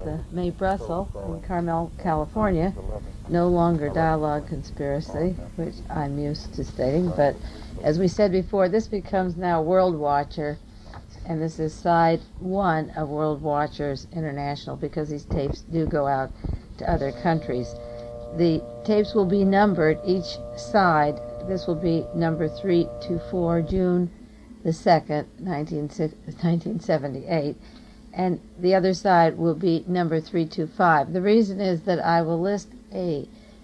Mae Brussel in Carmel, California. No longer Dialogue Conspiracy, which I'm used to stating, but as we said before, this becomes now World Watcher, and this is side one of World Watchers International, because these tapes do go out to other countries. The tapes will be numbered, each side. This will be number 324, June the 2nd, 1978, and the other side will be number 325. The reason is that I will list a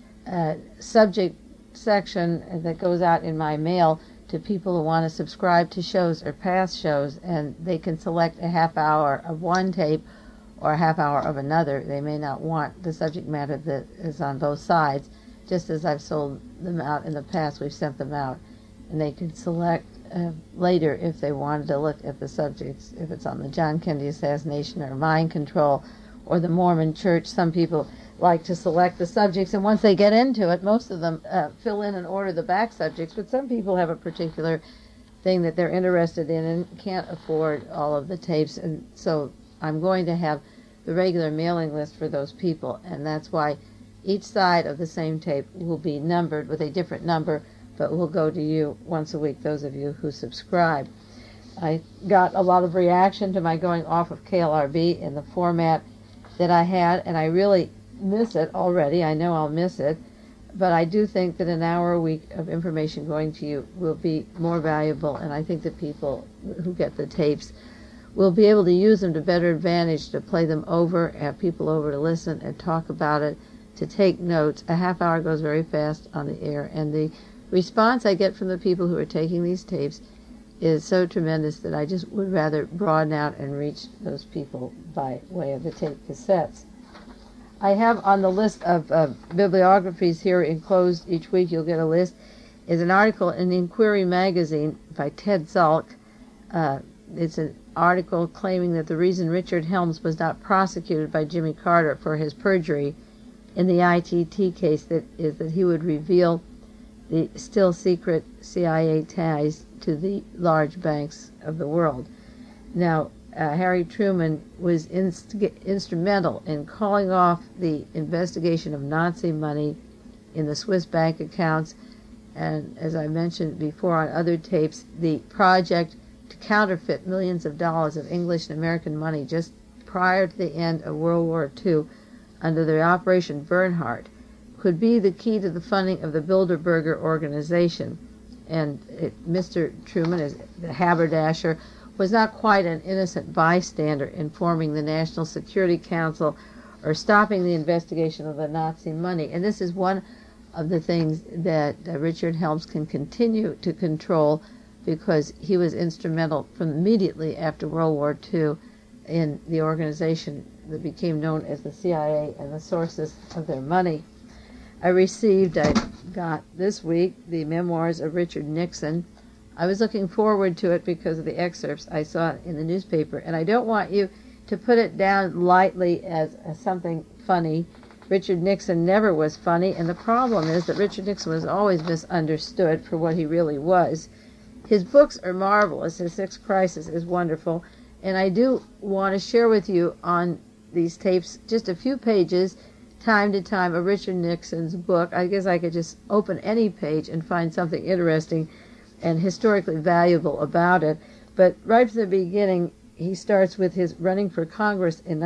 subject section that goes out in my mail to people who want to subscribe to shows or past shows, and they can select a half hour of one tape or a half hour of another. They may not want the subject matter that is on both sides. Just as I've sold them out in the past, we've sent them out, and they can select later if they wanted to look at the subjects, if it's on the John Kennedy assassination or mind control or the Mormon Church. Some people like to select the subjects, and once they get into it, most of them fill in and order the back subjects, but some people have a particular thing that they're interested in and can't afford all of the tapes, and so I'm going to have the regular mailing list for those people, and that's why each side of the same tape will be numbered with a different number, but will go to you once a week, those of you who subscribe. I got a lot of reaction to my going off of KLRB in the format that I had, and I really miss it already. I know I'll miss it, but I do think that an hour a week of information going to you will be more valuable, and I think that people who get the tapes will be able to use them to better advantage, to play them over, have people over to listen and talk about it, to take notes. A half hour goes very fast on the air, and the response I get from the people who are taking these tapes is so tremendous that I just would rather broaden out and reach those people by way of the tape cassettes. I have on the list of bibliographies here enclosed each week, you'll get a list, is an article in Inquiry magazine by Ted Zalk. It's an article claiming that the reason Richard Helms was not prosecuted by Jimmy Carter for his perjury in the ITT case is that he would reveal the still secret CIA ties to the large banks of the world. Now, Harry Truman was instrumental in calling off the investigation of Nazi money in the Swiss bank accounts, and as I mentioned before on other tapes, the project to counterfeit millions of dollars of English and American money just prior to the end of World War II under the Operation Bernhardt could be the key to the funding of the Bilderberger organization. And Mr. Truman, as the haberdasher, was not quite an innocent bystander in forming the National Security Council or stopping the investigation of the Nazi money. And this is one of the things that Richard Helms can continue to control, because he was instrumental from immediately after World War II in the organization that became known as the CIA and the sources of their money. I got this week the memoirs of Richard Nixon. I was looking forward to it because of the excerpts I saw in the newspaper, and I don't want you to put it down lightly as something funny. Richard Nixon never was funny, and the problem is that Richard Nixon was always misunderstood for what he really was. His books are marvelous. His Sixth Crisis is wonderful, and I do want to share with you on these tapes just a few pages, time to time, of Richard Nixon's book. I guess I could just open any page and find something interesting and historically valuable about it. But right from the beginning, he starts with his running for Congress in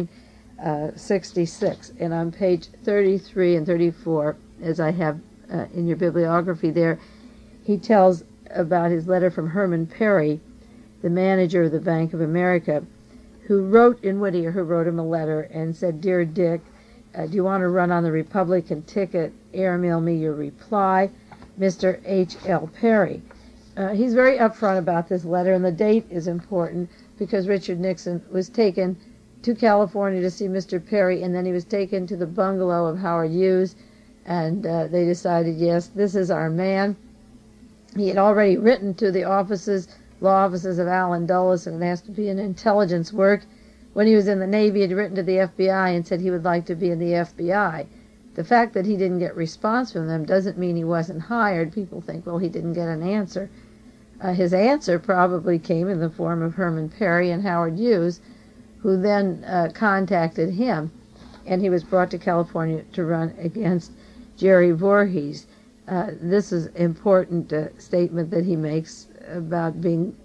1966. And on page 33 and 34, as I have in your bibliography there, he tells about his letter from Herman Perry, the manager of the Bank of America, who wrote him a letter and said, "Dear Dick, do you want to run on the Republican ticket? Airmail me your reply, Mr. H.L. Perry." He's very upfront about this letter, and the date is important because Richard Nixon was taken to California to see Mr. Perry, and then he was taken to the bungalow of Howard Hughes, and they decided, yes, this is our man. He had already written to the law offices of Allen Dulles, and it has to be an intelligence work. When he was in the Navy, he had written to the FBI and said he would like to be in the FBI. The fact that he didn't get response from them doesn't mean he wasn't hired. People think, well, he didn't get an answer. His answer probably came in the form of Herman Perry and Howard Hughes, who then contacted him, and he was brought to California to run against Jerry Voorhees. This is an important statement that he makes about being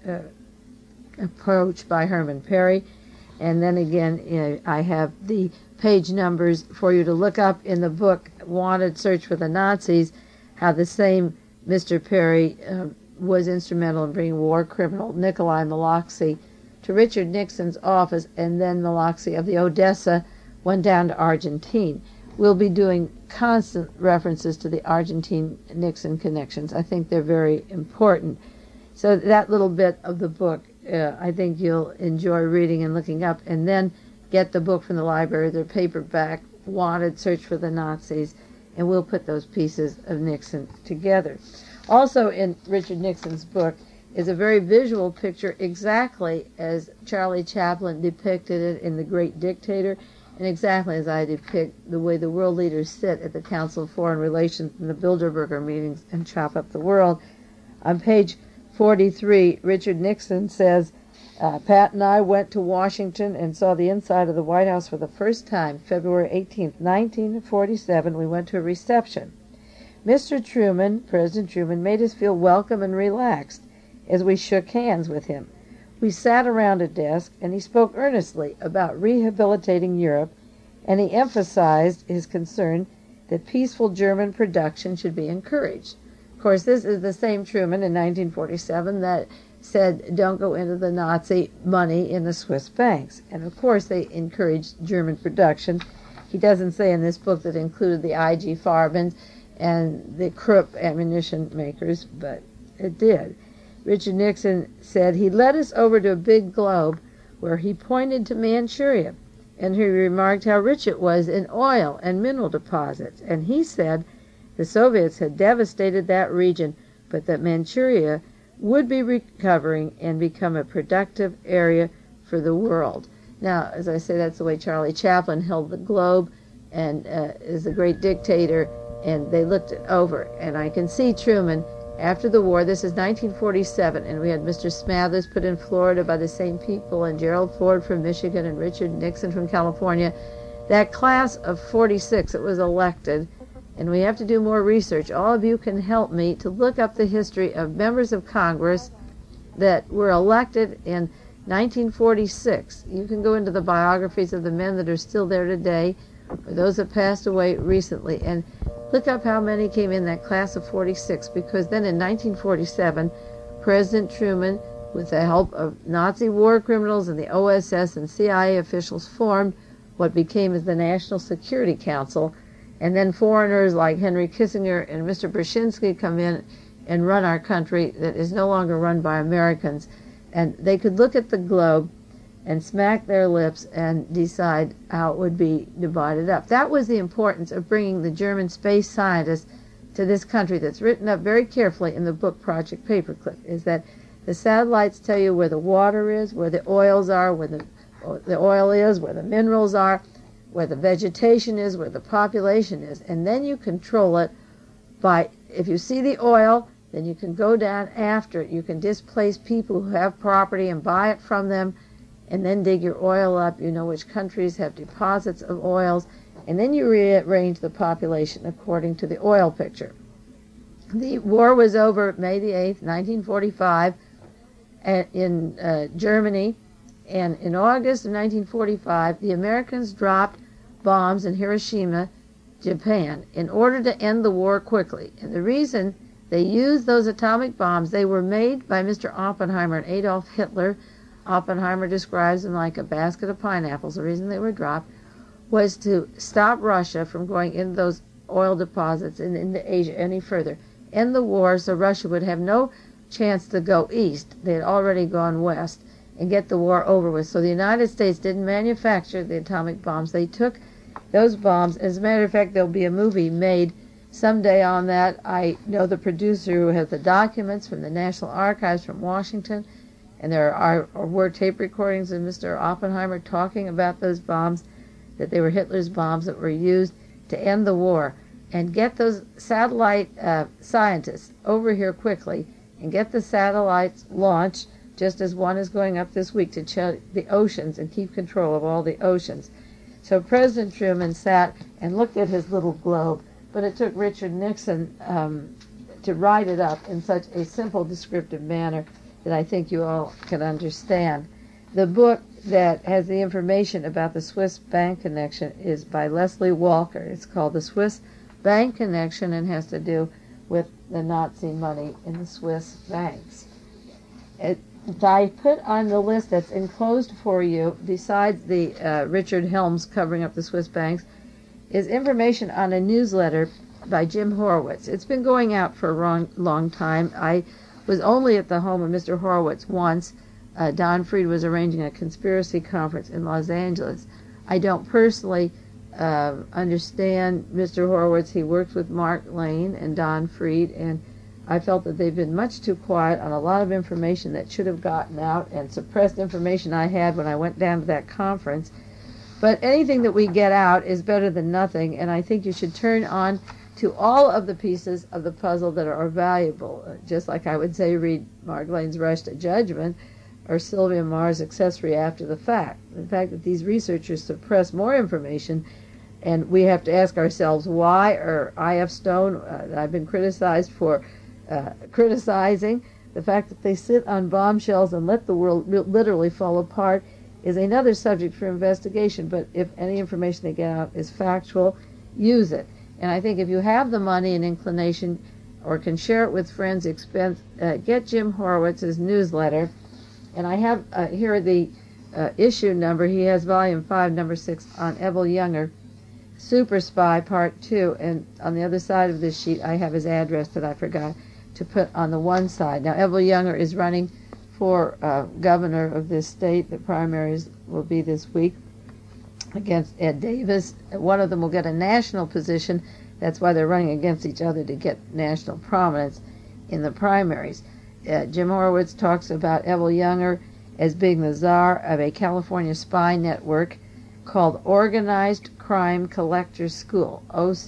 approached by Herman Perry. And then again, I have the page numbers for you to look up in the book, Wanted, Search for the Nazis, how the same Mr. Perry was instrumental in bringing war criminal Nikolai Maloxy to Richard Nixon's office, and then Maloxy of the Odessa went down to Argentine. We'll be doing constant references to the Argentine-Nixon connections. I think they're very important. So that little bit of the book, I think you'll enjoy reading and looking up, and then get the book from the library, their paperback, Wanted, Search for the Nazis, and we'll put those pieces of Nixon together. Also in Richard Nixon's book is a very visual picture, exactly as Charlie Chaplin depicted it in The Great Dictator, and exactly as I depict the way the world leaders sit at the Council of Foreign Relations in the Bilderberger meetings and chop up the world. On page 43, Richard Nixon says, Pat and I went to Washington and saw the inside of the White House for the first time, February 18th, 1947. We went to a reception. Mr. Truman, President Truman, made us feel welcome and relaxed as we shook hands with him. We sat around a desk, and he spoke earnestly about rehabilitating Europe, and he emphasized his concern that peaceful German production should be encouraged. Of course, this is the same Truman in 1947 that said, don't go into the Nazi money in the Swiss banks. And of course, they encouraged German production. He doesn't say in this book that included the IG Farben and the Krupp ammunition makers, but it did. Richard Nixon said he led us over to a big globe where he pointed to Manchuria, and he remarked how rich it was in oil and mineral deposits. And he said the Soviets had devastated that region, but that Manchuria would be recovering and become a productive area for the world. Now, as I say, that's the way Charlie Chaplin held the globe and is a great dictator, and they looked it over. And I can see Truman after the war. This is 1947, and we had Mr. Smathers put in Florida by the same people, and Gerald Ford from Michigan, and Richard Nixon from California. That class of 46 that was elected, and we have to do more research. All of you can help me to look up the history of members of Congress that were elected in 1946. You can go into the biographies of the men that are still there today, or those that passed away recently, and look up how many came in that class of 46, because then in 1947, President Truman, with the help of Nazi war criminals and the OSS and CIA officials, formed what became as the National Security Council, and then foreigners like Henry Kissinger and Mr. Brzezinski come in and run our country that is no longer run by Americans. And they could look at the globe and smack their lips and decide how it would be divided up. That was the importance of bringing the German space scientists to this country, that's written up very carefully in the book Project Paperclip, is that the satellites tell you where the water is, where the oils are, where the oil is, where the minerals are, where the vegetation is, where the population is, and then you control it by, if you see the oil, then you can go down after it. You can displace people who have property and buy it from them, and then dig your oil up. You know which countries have deposits of oils, and then you rearrange the population according to the oil picture. The war was over May the 8th, 1945, in Germany, and in August of 1945, the Americans dropped bombs in Hiroshima, Japan, in order to end the war quickly. And the reason they used those atomic bombs, they were made by Mr. Oppenheimer and Adolf Hitler. Oppenheimer describes them like a basket of pineapples. The reason they were dropped was to stop Russia from going into those oil deposits and into Asia any further. End the war so Russia would have no chance to go east. They had already gone west, and get the war over with. So the United States didn't manufacture the atomic bombs. They took those bombs. As a matter of fact, there'll be a movie made someday on that. I know the producer who has the documents from the National Archives from Washington, and there were tape recordings of Mr. Oppenheimer talking about those bombs, that they were Hitler's bombs that were used to end the war. And get those satellite scientists over here quickly and get the satellites launched just as one is going up this week to check the oceans and keep control of all the oceans. So President Truman sat and looked at his little globe, but it took Richard Nixon to write it up in such a simple, descriptive manner that I think you all can understand. The book that has the information about the Swiss bank connection is by Leslie Walker. It's called The Swiss Bank Connection and has to do with the Nazi money in the Swiss banks. I put on the list that's enclosed for you, besides the Richard Helms covering up the Swiss banks, is information on a newsletter by Jim Horowitz. It's been going out for a long time. I was only at the home of Mr. Horowitz once. Don Fried was arranging a conspiracy conference in Los Angeles. I don't personally understand Mr. Horowitz. He works with Mark Lane and Don Fried, and I felt that they've been much too quiet on a lot of information that should have gotten out, and suppressed information I had when I went down to that conference. But anything that we get out is better than nothing, and I think you should turn on to all of the pieces of the puzzle that are valuable. Just like I would say read Mark Lane's Rush to Judgment or Sylvia Maher's Accessory After the Fact. The fact that these researchers suppress more information, and we have to ask ourselves why, or I.F. Stone, I've been criticized for criticizing the fact that they sit on bombshells and let the world literally fall apart, is another subject for investigation. But if any information they get out is factual, use it. And I think if you have the money and inclination, or can share it with friends, get Jim Horowitz's newsletter. And I have here the issue number. He has volume 5, number 6, on Evel Younger, Super Spy Part 2. And on the other side of this sheet, I have his address that I forgot to put on the one side. Now, Evel Younger is running for governor of this state. The primaries will be this week against Ed Davis. One of them will get a national position. That's why they're running against each other, to get national prominence in the primaries. Jim Horowitz talks about Evel Younger as being the czar of a California spy network called Organized Crime Collector School,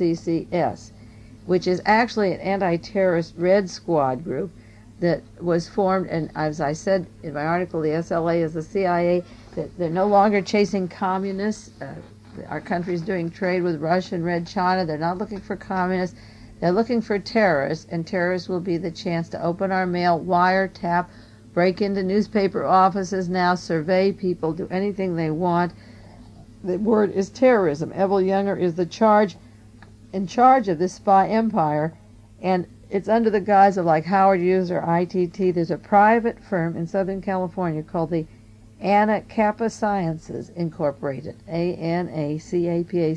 OCCS, which is actually an anti-terrorist Red Squad group that was formed, and as I said in my article, the SLA is the CIA, that they're no longer chasing communists. Our country's doing trade with Russia and Red China. They're not looking for communists. They're looking for terrorists, and terrorists will be the chance to open our mail, wiretap, break into newspaper offices now, survey people, do anything they want. The word is terrorism. Evel Younger is in charge of this spy empire, and it's under the guise of like Howard Hughes or ITT. There's a private firm in Southern California called the ANACAPA Sciences Incorporated, ANACAPA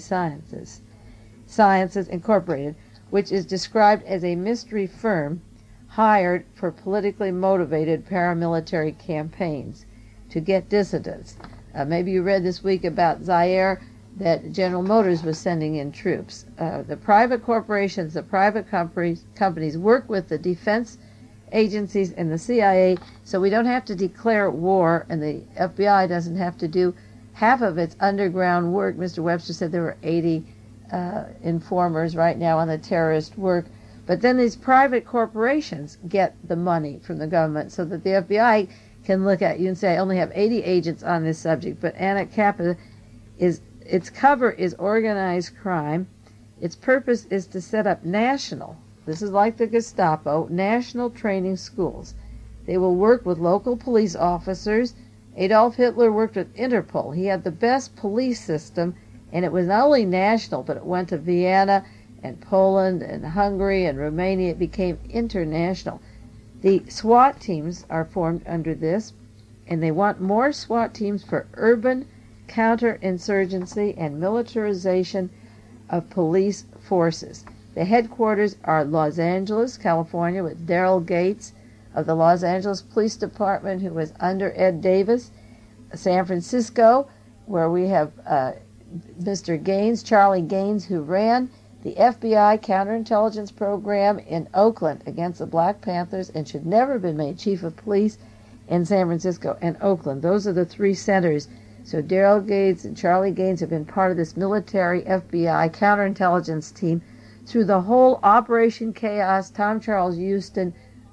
Sciences Incorporated, which is described as a mystery firm hired for politically motivated paramilitary campaigns to get dissidents. Maybe you read this week about Zaire, that General Motors was sending in troops. The private corporations, the private companies work with the defense agencies and the CIA, so we don't have to declare war, and the FBI doesn't have to do half of its underground work. Mr. Webster said there were 80 informers right now on the terrorist work. But then these private corporations get the money from the government, so that the FBI can look at you and say, I only have 80 agents on this subject. But ANACAPA its cover is organized crime. Its purpose is to set up this is like the Gestapo, national training schools. They will work with local police officers. Adolf Hitler worked with Interpol. He had the best police system, and it was not only national, but it went to Vienna and Poland and Hungary and Romania. It became international. The SWAT teams are formed under this, and they want more SWAT teams for urban counterinsurgency and militarization of police forces. The headquarters are Los Angeles, California, with Daryl Gates of the Los Angeles Police Department, who was under Ed Davis. San Francisco, where we have Mr. Gaines, Charlie Gaines, who ran the FBI counterintelligence program in Oakland against the Black Panthers and should never have been made chief of police, in San Francisco and Oakland. Those are the three centers. So Daryl Gates and Charlie Gaines have been part of this military FBI counterintelligence team through the whole Operation Chaos, Tom Charles Houston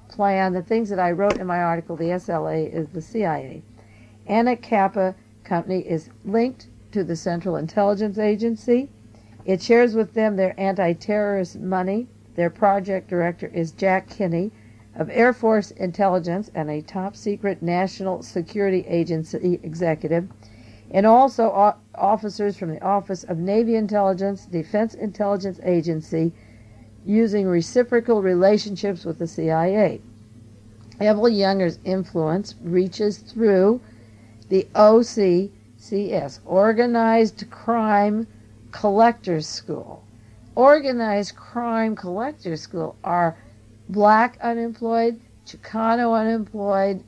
plan, the things that I wrote in my article, the SLA is the CIA. Anna Kappa Company is linked to the Central Intelligence Agency. It shares with them their anti-terrorist money. Their project director is Jack Kinney of Air Force Intelligence and a top-secret National Security Agency executive, and also officers from the Office of Navy Intelligence, Defense Intelligence Agency, using reciprocal relationships with the CIA. Evel Younger's influence reaches through the OCCS, Organized Crime Collectors School. Organized Crime Collectors School are black unemployed, Chicano unemployed,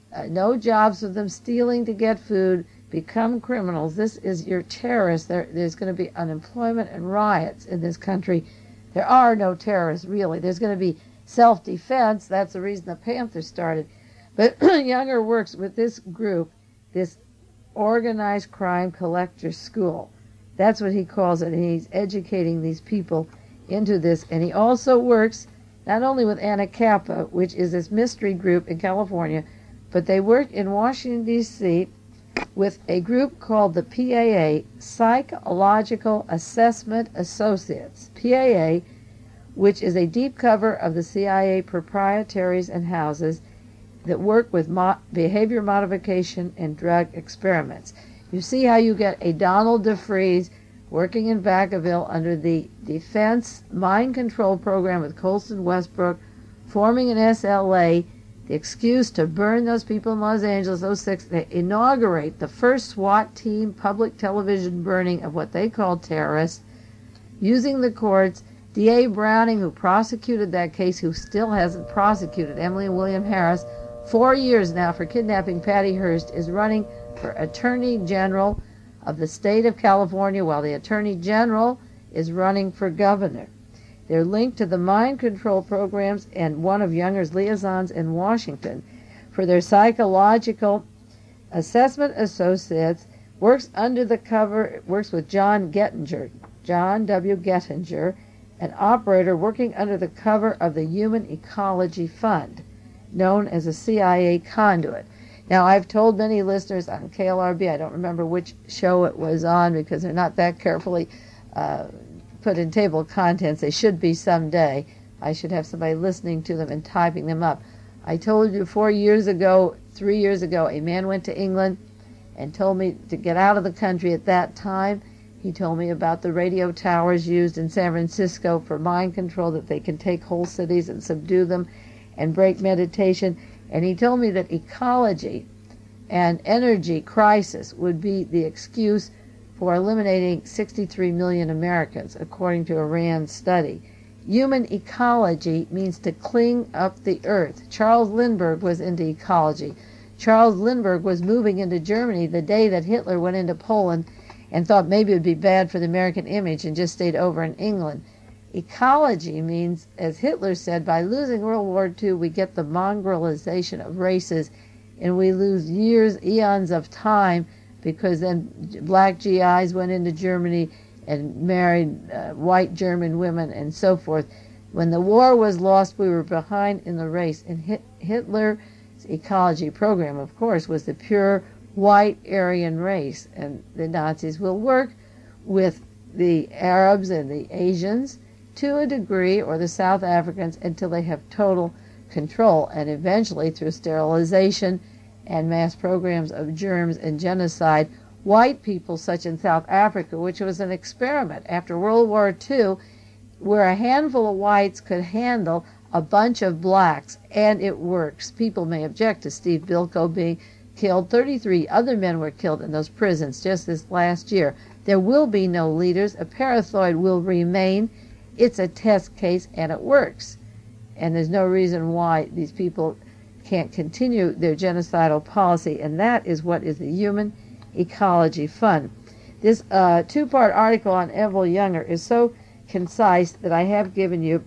no jobs for them, stealing to get food, become criminals. This is your terrorists. There's going to be unemployment and riots in this country. There are no terrorists, really. There's going to be self-defense. That's the reason the Panthers started. But Younger works with this group, this Organized Crime Collectors School. That's what he calls it. And he's educating these people into this. And he also works not only with Anna Kappa, which is this mystery group in California, but they work in Washington, D.C., with a group called the PAA, Psychological Assessment Associates, PAA, which is a deep cover of the CIA proprietaries and houses that work with behavior modification and drug experiments. You see how you get a Donald DeFreeze working in Vacaville under the Defense Mind Control Program with Colston Westbrook, forming an SLA, the excuse to burn those people in Los Angeles, 06, they inaugurate the first SWAT team public television burning of what they call terrorists, using the courts. D.A. Browning, who prosecuted that case, who still hasn't prosecuted Emily and William Harris, 4 years now for kidnapping Patty Hearst, is running for Attorney General of the state of California, while the Attorney General is running for governor. They're linked to the mind control programs and one of Younger's liaisons in Washington. For their Psychological Assessment Associates, works under the cover, works with John Gettinger, John W. Gettinger, an operator working under the cover of the Human Ecology Fund, known as a CIA conduit. Now, I've told many listeners on KLRB, I don't remember which show it was on because they're not that carefully put in table of contents. They should be someday. I should have somebody listening to them and typing them up. I told you 3 years ago, a man went to England and told me to get out of the country at that time. He told me about the radio towers used in San Francisco for mind control, that they can take whole cities and subdue them and break meditation. And he told me that ecology and energy crisis would be the excuse for eliminating 63 million Americans, according to a RAND study. Human ecology means to clean up the earth. Charles Lindbergh was into ecology. Charles Lindbergh was moving into Germany the day that Hitler went into Poland and thought maybe it would be bad for the American image and just stayed over in England. Ecology means, as Hitler said, by losing World War II, we get the mongrelization of races, and we lose years, eons of time, because then black GIs went into Germany and married white German women and so forth. When the war was lost, we were behind in the race. And Hitler's ecology program, of course, was the pure white Aryan race. And the Nazis will work with the Arabs and the Asians to a degree, or the South Africans, until they have total control. And eventually, through sterilization and mass programs of germs and genocide, white people, such in South Africa, which was an experiment after World War II, where a handful of whites could handle a bunch of blacks, and it works. People may object to Steve Biko being killed. 33 other men were killed in those prisons just this last year. There will be no leaders. Apartheid will remain. It's a test case, and it works. And there's no reason why these people can't continue their genocidal policy, and that is what is the Human Ecology Fund. This two-part article on Evel Younger is so concise that I have given you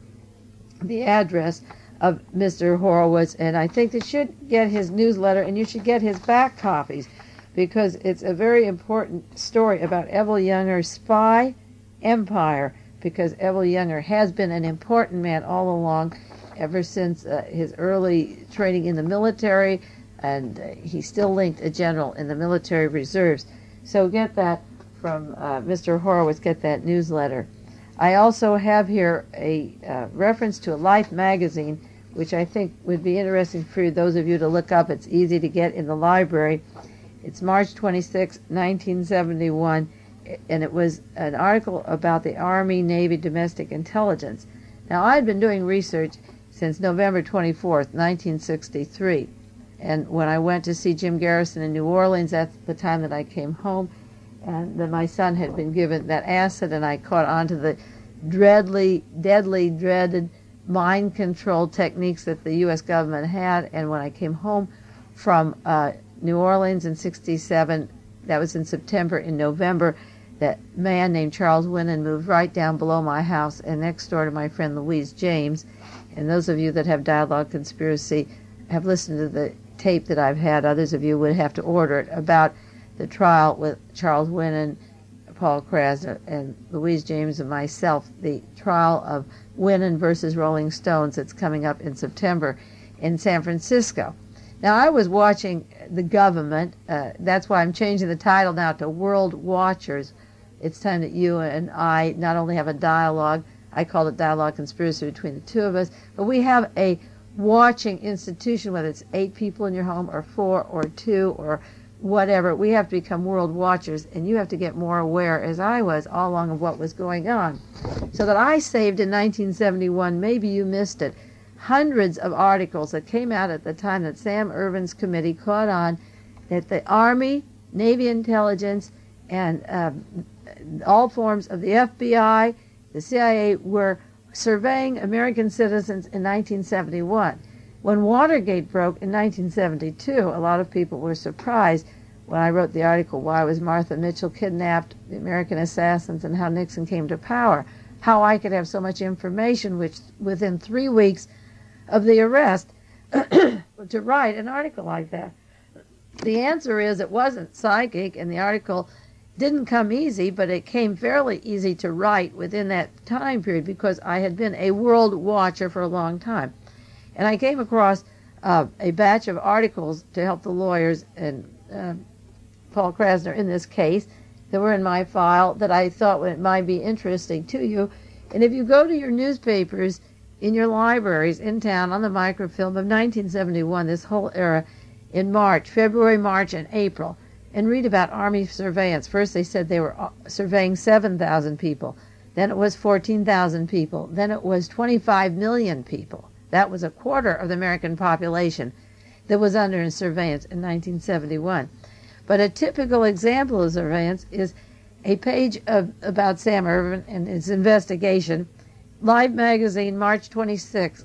the address of Mr. Horowitz, and I think that you should get his newsletter, and you should get his back copies, because it's a very important story about Evel Younger's spy empire, because Evel Younger has been an important man all along, ever since his early training in the military, and he's still linked a general in the military reserves. So get that from Mr. Horowitz, get that newsletter. I also have here a reference to a Life magazine, which I think would be interesting for those of you to look up. It's easy to get in the library. It's March 26, 1971, and it was an article about the Army, Navy, domestic intelligence. Now, I had been doing research since November 24th, 1963, and when I went to see Jim Garrison in New Orleans, that's the time that I came home, and then my son had been given that acid, and I caught on to the deadly, dreaded mind control techniques that the U.S. government had. And when I came home from New Orleans in 67, that was in September, in November, that man named Charles Winnan moved right down below my house and next door to my friend Louise James. And those of you that have Dialogue Conspiracy have listened to the tape that I've had. Others of you would have to order it, about the trial with Charles Winnan, Paul Krasner, and Louise James and myself, the trial of Winnan versus Rolling Stones that's coming up in September in San Francisco. Now, I was watching the government. That's why I'm changing the title now to World Watchers. It's time that you and I not only have a dialogue, I call it Dialogue Conspiracy between the two of us, but we have a watching institution, whether it's 8 people in your home or 4 or 2 or whatever. We have to become world watchers, and you have to get more aware, as I was all along, of what was going on. So that I saved in 1971, maybe you missed it, hundreds of articles that came out at the time that Sam Ervin's committee caught on that the Army, Navy intelligence, and all forms of the FBI, the CIA, were surveying American citizens in 1971. When Watergate broke in 1972, a lot of people were surprised when I wrote the article, Why Was Martha Mitchell Kidnapped? The American Assassins and How Nixon Came to Power, how I could have so much information which within 3 weeks of the arrest to write an article like that. The answer is it wasn't psychic, and the article didn't come easy, but it came fairly easy to write within that time period because I had been a world watcher for a long time. And I came across a batch of articles to help the lawyers and Paul Krasner in this case that were in my file that I thought it might be interesting to you. And if you go to your newspapers in your libraries in town on the microfilm of 1971, this whole era, in March, February, March, and April, and read about Army surveillance. First they said they were surveying 7,000 people. Then it was 14,000 people. Then it was 25 million people. That was a quarter of the American population that was under surveillance in 1971. But a typical example of surveillance is a page about Sam Ervin and his investigation, Life magazine, March 26,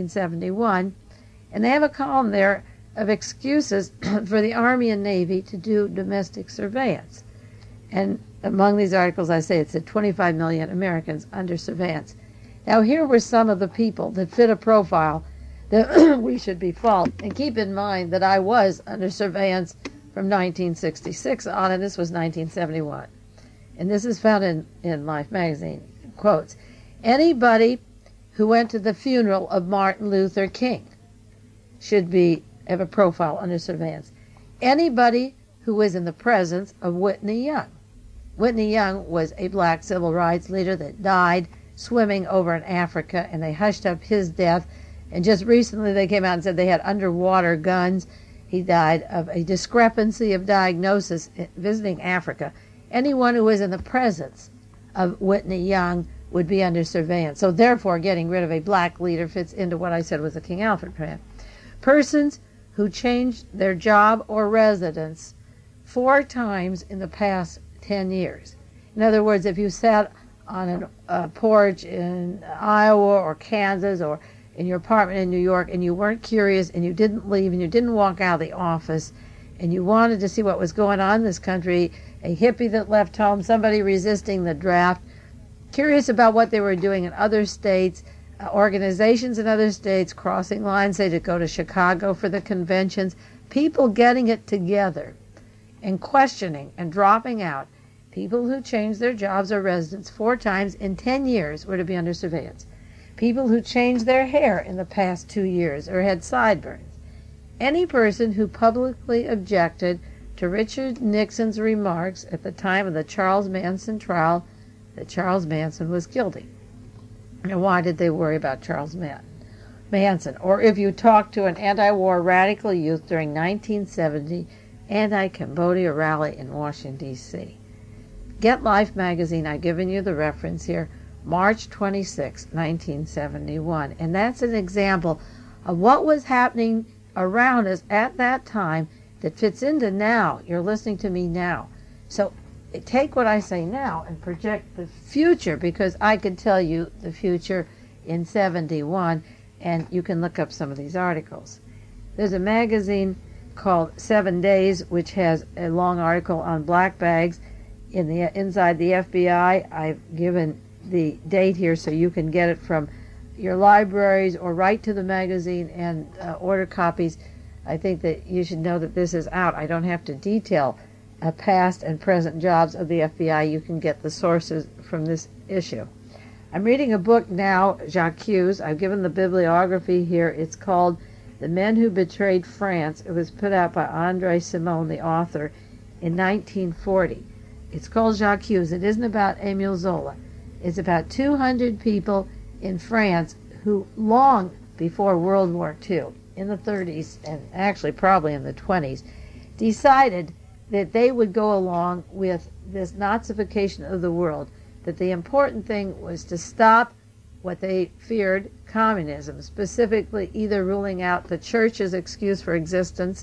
1971, and they have a column there of excuses for the Army and Navy to do domestic surveillance. And among these articles, I say it said 25 million Americans under surveillance. Now, here were some of the people that fit a profile that we should be following. And keep in mind that I was under surveillance from 1966 on, and this was 1971. And this is found in Life magazine. Quotes, anybody who went to the funeral of Martin Luther King should have a profile under surveillance. Anybody who was in the presence of Whitney Young. Whitney Young was a black civil rights leader that died swimming over in Africa, and they hushed up his death. And just recently they came out and said they had underwater guns. He died of a discrepancy of diagnosis visiting Africa. Anyone who was in the presence of Whitney Young would be under surveillance. So therefore, getting rid of a black leader fits into what I said was the King Alfred plan. Persons who changed their job or residence 4 times in the past 10 years. In other words, if you sat on a porch in Iowa or Kansas or in your apartment in New York and you weren't curious and you didn't leave and you didn't walk out of the office and you wanted to see what was going on in this country, a hippie that left home, somebody resisting the draft, curious about what they were doing in other states, organizations in other states, crossing lines, say to go to Chicago for the conventions, people getting it together and questioning and dropping out. People who changed their jobs or residence 4 times in 10 years were to be under surveillance. people who changed their hair in the past 2 years or had sideburns, any person who publicly objected to Richard Nixon's remarks at the time of the Charles Manson trial that Charles Manson was guilty. And why did they worry about Charles Manson? Or if you talked to an anti-war radical youth during 1970 anti-Cambodia rally in Washington, D.C. Get Life magazine, I've given you the reference here, March 26, 1971. And that's an example of what was happening around us at that time that fits into now. You're listening to me now. So take what I say now and project the future, because I could tell you the future in 71, and you can look up some of these articles. There's a magazine called 7 Days, which has a long article on black bags inside the FBI. I've given the date here so you can get it from your libraries or write to the magazine and order copies. I think that you should know that this is out. I don't have to detail past and present jobs of the FBI. You can get the sources from this issue. I'm reading a book now, J'accuse. I've given the bibliography here. It's called The Men Who Betrayed France. It was put out by André Simon, the author, in 1940. It's called J'accuse. It isn't about Émile Zola. It's about 200 people in France who, long before World War II, in the 30s, and actually probably in the 20s, decided that they would go along with this Nazification of the world, that the important thing was to stop what they feared, communism, specifically either ruling out the church's excuse for existence,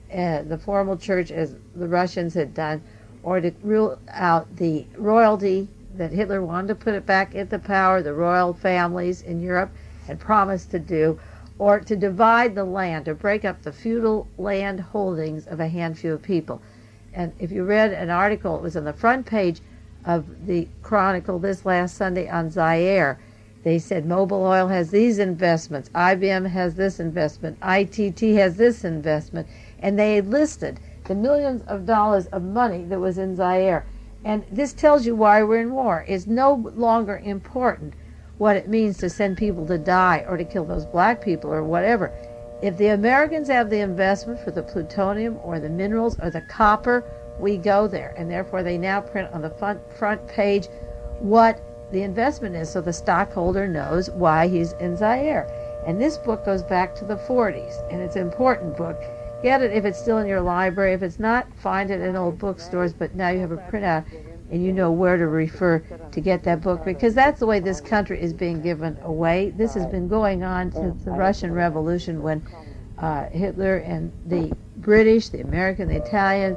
the formal church as the Russians had done, or to rule out the royalty that Hitler wanted to put it back into power, the royal families in Europe had promised to do, or to divide the land, to break up the feudal land holdings of a handful of people. And if you read an article, it was on the front page of the Chronicle this last Sunday on Zaire. They said Mobil Oil has these investments, IBM has this investment, ITT has this investment, and they listed the millions of dollars of money that was in Zaire. And this tells you why we're in war. It's no longer important what it means to send people to die or to kill those black people or whatever. If the Americans have the investment for the plutonium or the minerals or the copper, we go there. And therefore they now print on the front page what the investment is, so the stockholder knows why he's in Zaire. And this book goes back to the 40s, and it's an important book. Get it if it's still in your library. If it's not, find it in old bookstores, but now you have a printout and you know where to refer to get that book, because that's the way this country is being given away. This has been going on since the Russian Revolution, when Hitler and the British, the American, the Italian,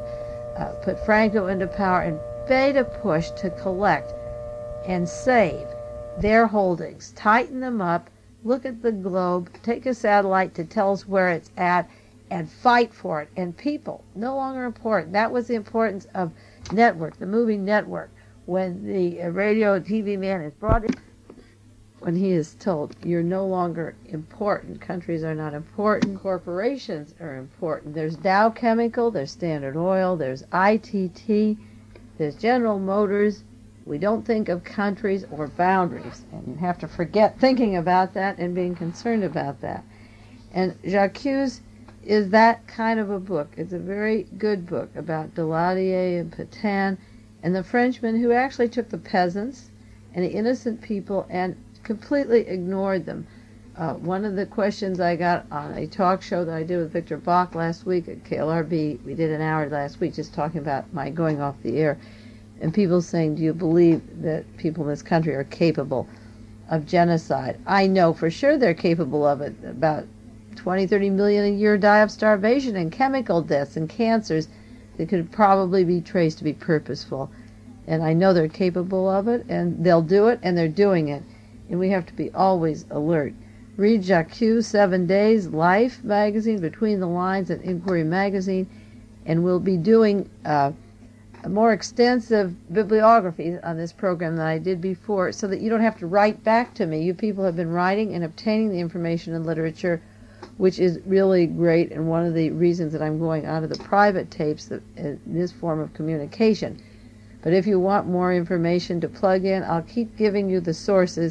put Franco into power and made a push to collect and save their holdings, tighten them up, look at the globe, take a satellite to tell us where it's at, and fight for it. And people, no longer important. That was the importance of network, the moving network. When the radio and TV man is brought in, when he is told, you're no longer important, countries are not important, corporations are important. There's Dow Chemical, there's Standard Oil, there's ITT, there's General Motors. We don't think of countries or boundaries, and you have to forget thinking about that and being concerned about that. And J'accuse is that kind of a book. It's a very good book about Daladier and Pétain and the Frenchmen who actually took the peasants and the innocent people and completely ignored them. One of the questions I got on a talk show that I did with Victor Bach last week at KLRB, we did an hour last week just talking about my going off the air, and people saying, do you believe that people in this country are capable of genocide? I know for sure they're capable of it. About 20, 30 million a year die of starvation and chemical deaths and cancers that could probably be traced to be purposeful. And I know they're capable of it, and they'll do it, and they're doing it. And we have to be always alert. Read J'accuse, 7 Days, Life magazine, Between the Lines, and Inquiry magazine. And we'll be doing a more extensive bibliography on this program than I did before, so that you don't have to write back to me. You people have been writing and obtaining the information and literature, which is really great, and one of the reasons that I'm going out of the private tapes, this form of communication. But if you want more information to plug in, I'll keep giving you the sources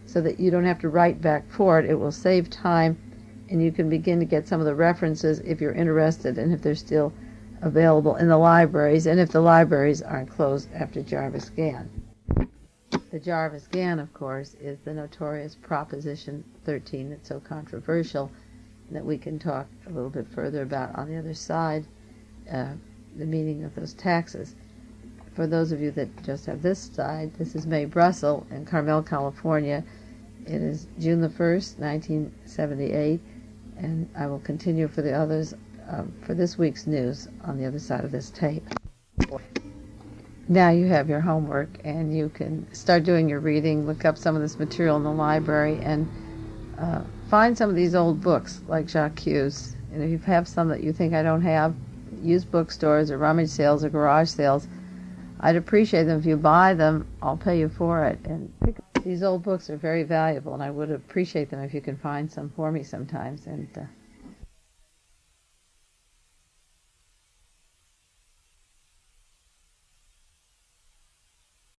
so that you don't have to write back for it. It will save time, and you can begin to get some of the references if you're interested and if they're still available in the libraries, and if the libraries aren't closed after Jarvis-Gann. The Jarvis-Gann, of course, is the notorious Proposition 13 that's so controversial that we can talk a little bit further about on the other side, the meaning of those taxes. For those of you that just have this side, this is Mae Brussell in Carmel, California. It is June the 1st, 1978, and I will continue for the others for this week's news on the other side of this tape. Now you have your homework, and you can start doing your reading, look up some of this material in the library, and find some of these old books like Jacques. And if you have some that you think I don't have, used bookstores or rummage sales or garage sales, I'd appreciate them. If you buy them, I'll pay you for it. And these old books are very valuable, and I would appreciate them if you can find some for me sometimes. And